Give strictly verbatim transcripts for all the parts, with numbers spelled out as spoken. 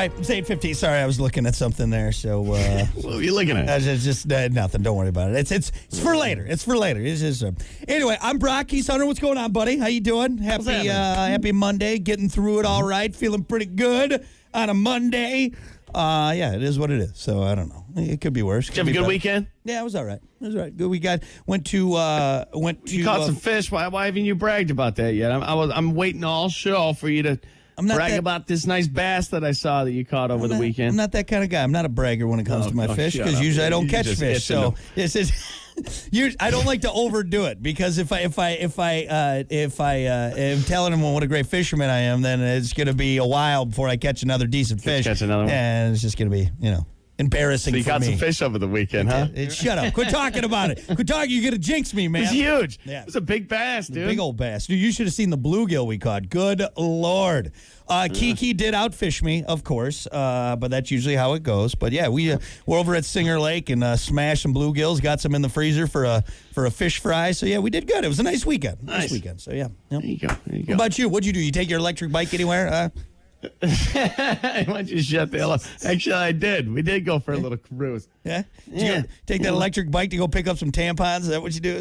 right, it's eight fifteen. Sorry, I was looking at something there. So, uh, what are you looking at? It's just uh, nothing. Don't worry about it. It's it's it's for later. It's for later. It's just uh, anyway. I'm Brock. He's Hunter. What's going on, buddy? How you doing? Happy uh, Happy Monday. Getting through it all right. Feeling pretty good on a Monday. Uh, yeah, it is what it is. So I don't know. It could be worse. Did you have a good better. weekend? Yeah, it was all right. It was all right. Good. We got went to uh, went to. You caught uh, some fish. Why? Why haven't you bragged about that yet? I'm, I was. I'm waiting all show for you to I'm not brag that, about this nice bass that I saw that you caught over I'm the not, weekend. I'm not that kind of guy. I'm not a bragger when it comes Oh, to my oh, fish shut because up. usually I don't You catch just fish. itching So them. this is. You, I don't like to overdo it because if I if I if I uh, if I uh, am telling them what a great fisherman I am, then it's going to be a while before I catch another decent fish. Catch another one. And it's just going to be you know embarrassing. So you for caught me. some fish over the weekend, huh? It, it, shut up! Quit talking about it. Quit talking. You're going to jinx me, man. It was huge. Yeah. It was a big bass, dude. Big old bass. Dude, you should have seen the bluegill we caught. Good Lord. Uh, Kiki did outfish me, of course, uh, but that's usually how it goes. But yeah, we uh, we're over at Singer Lake and uh, smashed some bluegills. Got some in the freezer for a for a fish fry. So yeah, we did good. It was a nice weekend. Nice, Nice. weekend. So yeah. Yep. There you go. There you What go. about you? What'd you do? You take your electric bike anywhere? Uh, Why don't you shut the hell up? Actually, I did. We did go for a little cruise. yeah. Did you Yeah. go take that electric bike to go pick up some tampons? Is that what you do?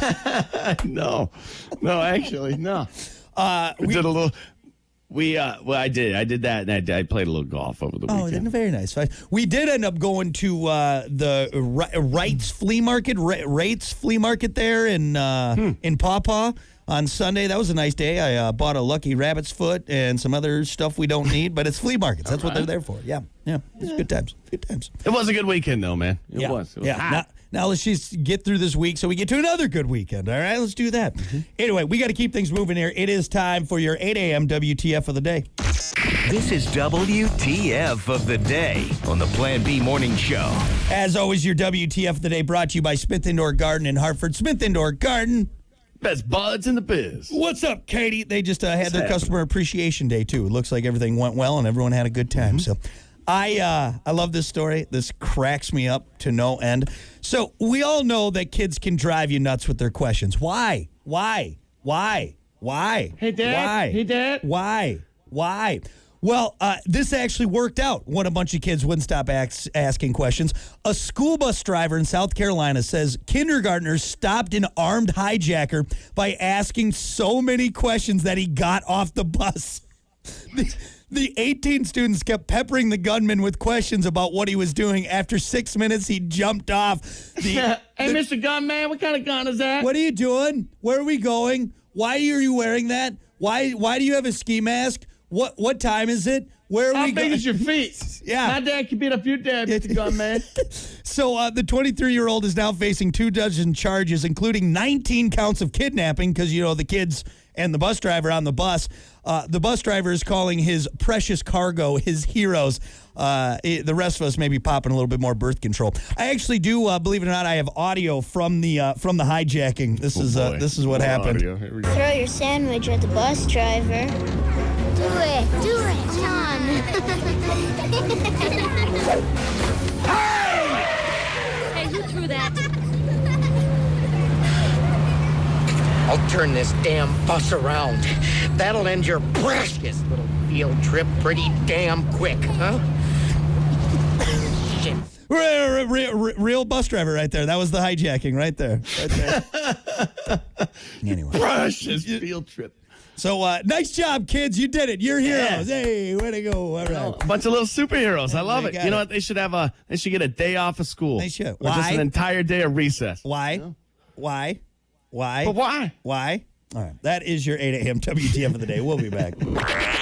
no, no, actually, no. Uh, We we, did a little. We uh, well, I did. I did that, and I, did- I played a little golf over the Oh, weekend. very nice. We did end up going to uh, the Ri- Wrights Flea Market, Ra- Rates Flea Market there in uh, Hmm. in Pawpaw on Sunday. That was a nice day. I uh, bought a lucky rabbit's foot and some other stuff we don't need, but it's flea markets. That's what they're there for. Yeah, yeah. It's good times. Good times. It was a good weekend, though, man. It yeah. was. It was yeah. hot. Now, now let's just get through this week so we get to another good weekend. All right, let's do that. Mm-hmm. Anyway, we got to keep things moving here. It is time for your eight a.m. W T F of the day. This is W T F of the day on the Plan B Morning Show. As always, your W T F of the day brought to you by Smith Indoor Garden in Hartford. Smith Indoor Garden. Best buds in the biz. What's up, Katie? They just uh, had What's their happening? customer appreciation day too. It looks like everything went well and everyone had a good time. So, I uh, I love this story. This cracks me up to no end. So we all know that kids can drive you nuts with their questions. Why? Why? Why? Why? Hey, Dad. Why? Hey, Dad. Why? Why? Well, uh, this actually worked out when a bunch of kids wouldn't stop ax- asking questions. A school bus driver in South Carolina says kindergartners stopped an armed hijacker by asking so many questions that he got off the bus. The, the eighteen students kept peppering the gunman with questions about what he was doing. After six minutes, he jumped off. The, Hey, the- Mister Gunman, what kind of gun is that? What are you doing? Where are we going? Why are you wearing that? Why Why do you have a ski mask? What What time is it? Where are How we big going? is your feet? Yeah. My dad can beat up your dad, Mister Gunman. So uh, the twenty-three-year-old is now facing two dozen charges, including nineteen counts of kidnapping because, you know, the kids and the bus driver on the bus. Uh, the bus driver is calling his precious cargo his heroes. Uh, it- the rest of us may be popping a little bit more birth control. I actually do, uh, believe it or not, I have audio from the uh, from the hijacking. This is uh, Boy. this is what More happened. audio. Here we go. Throw your sandwich at the bus driver. Do it. Do it. Come on. Hey, who threw that? I'll turn this damn bus around. That'll end your precious little field trip pretty damn quick, huh? Shit. Real, real, real, real bus driver right there. That was the hijacking right there. Right there. Anyway. Precious field trip. So, uh, nice job, kids. You did it. You're heroes. Hey, way to go. All right. A bunch of little superheroes. I love They it. got You know it. what? They should have a. They should get a day off of school. They should. Or Why? just an entire day of recess. Why? Why? Why? But why? Why? All right. That is your eight a.m. W T F of the day. We'll be back.